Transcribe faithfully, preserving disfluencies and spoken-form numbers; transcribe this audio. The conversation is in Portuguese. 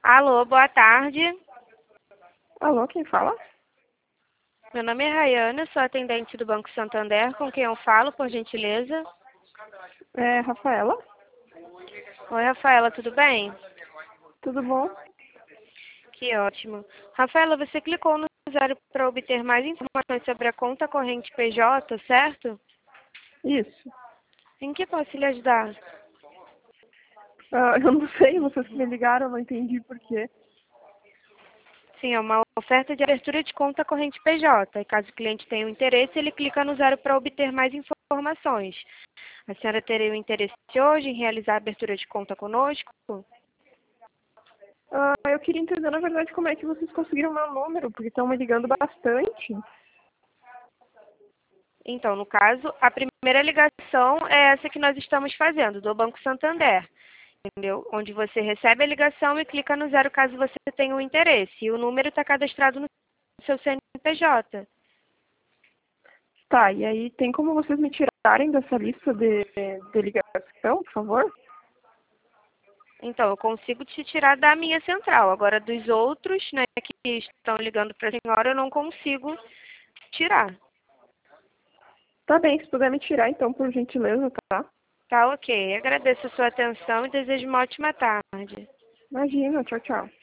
Alô, boa tarde. Alô, quem fala? Meu nome é Rayana, sou atendente do Banco Santander, com quem eu falo, por gentileza. É, Rafaela? Oi, Rafaela, tudo bem? Tudo bom? Que ótimo. Rafaela, você clicou no zero para obter mais informações sobre a conta corrente P J, certo? Isso. Em que posso lhe ajudar? Ah, eu não sei, vocês que me ligaram, eu não entendi por quê. Sim, é uma oferta de abertura de conta corrente P J. E caso o cliente tenha um interesse, ele clica no zero para obter mais informações. A senhora teria o interesse hoje em realizar a abertura de conta conosco? Ah, eu queria entender, na verdade, como é que vocês conseguiram meu número, porque estão me ligando bastante. Então, no caso, a primeira ligação é essa que nós estamos fazendo, do Banco Santander, entendeu? Onde você recebe a ligação e clica no zero caso você tenha um interesse. E o número está cadastrado no seu C N P J. Tá, e aí tem como vocês me tirarem dessa lista de, de ligação, por favor? Então, eu consigo te tirar da minha central. Agora, dos outros, né, que estão ligando para a senhora, eu não consigo tirar. Tá bem, se puder me tirar, então, por gentileza, tá? Tá ok. Agradeço a sua atenção e desejo uma ótima tarde. Imagina, tchau, tchau.